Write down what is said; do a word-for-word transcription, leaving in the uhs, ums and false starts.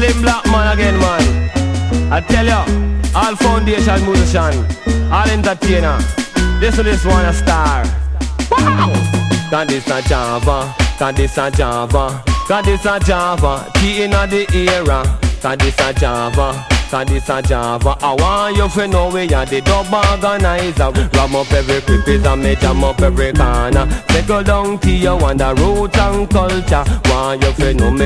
Slim Black Man again, man. I tell you, all foundation musician, all entertainer. This is this one a star. Wow! Cause this a Java, cause this a Java, cause this a Java, key in the era. Cause this a Java, cause this a Java. I want you to know we are the dub organizer. Ram up every creepies and me jam up every corner. Take go down to you on the roots and culture. Want you to know me